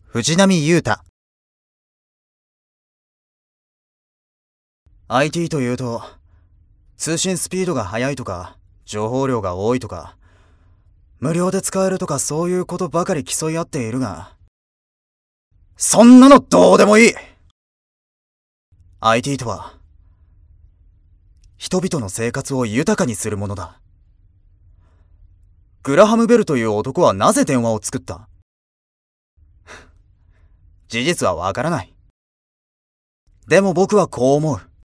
藤波裕太。 IT というと、通信スピードが速いとか、情報量が多いとか、無料で使えるとかそういうことばかり競い合っているが、そんなのどうでもいい。 IT とは、人々の生活を豊かにするものだ。グラハム・ベルという男はなぜ電話を作った？事実はわからない。でも僕はこう思う。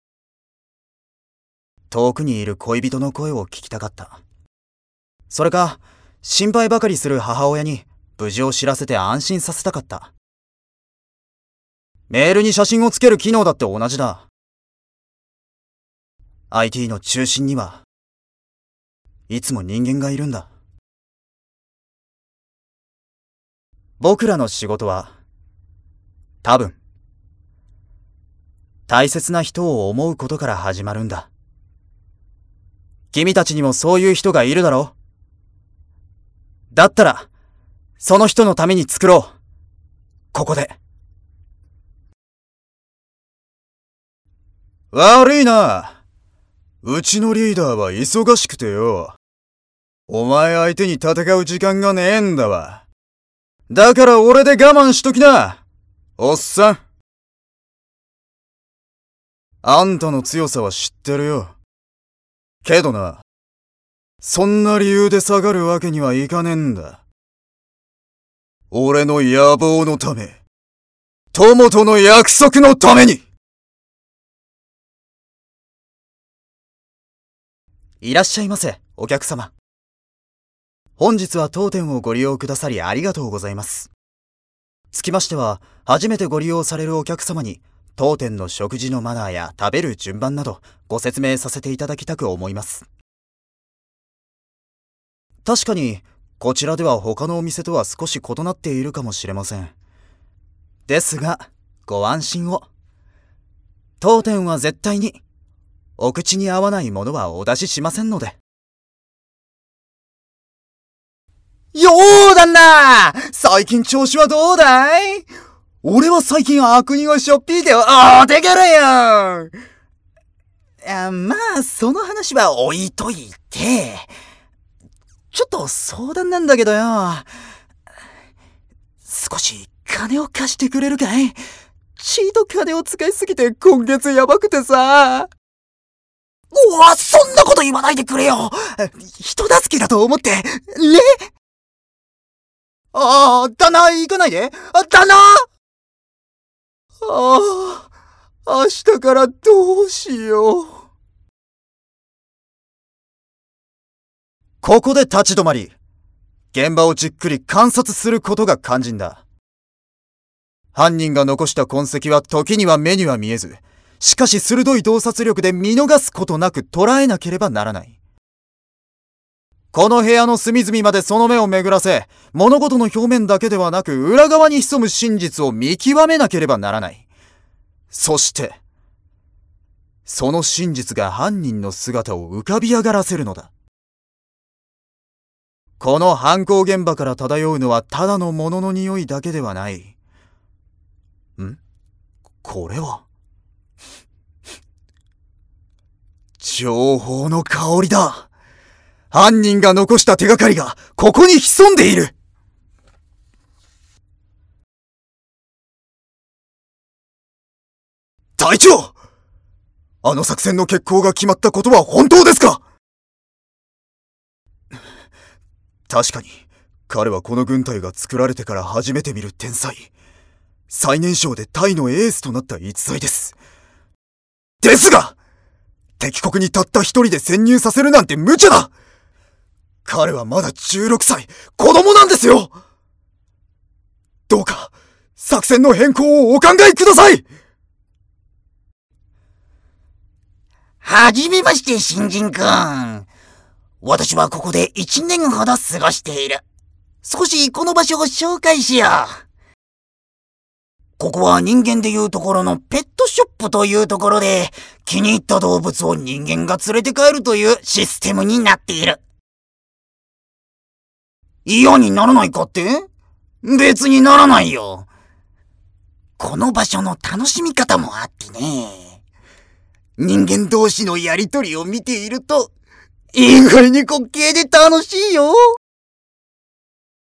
遠くにいる恋人の声を聞きたかった。それか、心配ばかりする母親に無事を知らせて安心させたかった。メールに写真をつける機能だって同じだ。IT の中心にはいつも人間がいるんだ。僕らの仕事は多分大切な人を思うことから始まるんだ。君たちにもそういう人がいるだろう。だったらその人のために作ろう。ここで。悪いな。うちのリーダーは忙しくてよ。お前相手に戦う時間がねえんだわ。だから俺で我慢しときな、おっさん。あんたの強さは知ってるよ。けどな、そんな理由で下がるわけにはいかねえんだ。俺の野望のため、友との約束のために。いらっしゃいませ、お客様。本日は当店をご利用くださりありがとうございます。つきましては、初めてご利用されるお客様に、当店の食事のマナーや食べる順番などご説明させていただきたく思います。確かに、こちらでは他のお店とは少し異なっているかもしれません。ですが、ご安心を。当店は絶対に、お口に合わないものはお出ししませんので。よー旦那、最近調子はどうだい？俺は最近悪人をしょっぴいてお手柄やん。まあ、その話は置いといて、ちょっと相談なんだけどよ。少し金を貸してくれるかい？ちいと金を使いすぎて今月やばくてさ。うわ、そんなこと言わないでくれよ。人助けだと思って、ね？旦那行かないで。旦那！明日からどうしよう。ここで立ち止まり、現場をじっくり観察することが肝心だ。犯人が残した痕跡は時には目には見えず、しかし鋭い洞察力で見逃すことなく捉えなければならない。この部屋の隅々までその目を巡らせ、物事の表面だけではなく裏側に潜む真実を見極めなければならない。そして、その真実が犯人の姿を浮かび上がらせるのだ。この犯行現場から漂うのはただの物の匂いだけではない。これは情報の香りだ。犯人が残した手がかりがここに潜んでいる。隊長！あの作戦の決行が決まったことは本当ですか？確かに、彼はこの軍隊が作られてから初めて見る天才。最年少でタイのエースとなった逸材です。ですが、敵国にたった一人で潜入させるなんて無茶だ！彼はまだ16歳、子供なんですよ！どうか、作戦の変更をお考えください！ はじめまして、新人くん。私はここで1年ほど過ごしている。少しこの場所を紹介しよう。ここは人間でいうところのペットショップというところで、気に入った動物を人間が連れて帰るというシステムになっている。嫌にならないかって？別にならないよ。 この場所の楽しみ方もあってね。人間同士のやりとりを見ていると、意外に滑稽で楽しいよ。